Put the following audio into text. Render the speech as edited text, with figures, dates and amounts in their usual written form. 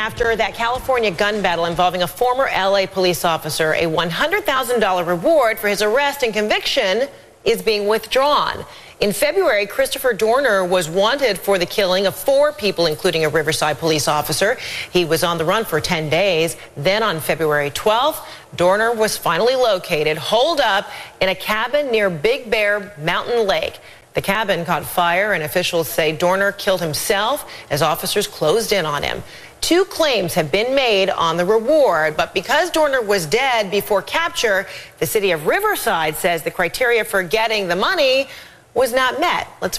After that California gun battle involving a former LA police officer, a $100,000 reward for his arrest and conviction is being withdrawn. In February, Christopher Dorner was wanted for the killing of 4 people, including a Riverside police officer. He was on the run for 10 days. Then on February 12th, Dorner was finally located, holed up in a cabin near Big Bear Mountain Lake. The cabin caught fire, and officials say Dorner killed himself as officers closed in on him. 2 claims have been made on the reward, but because Dorner was dead before capture, the city of Riverside says the criteria for getting the money was not met. Let's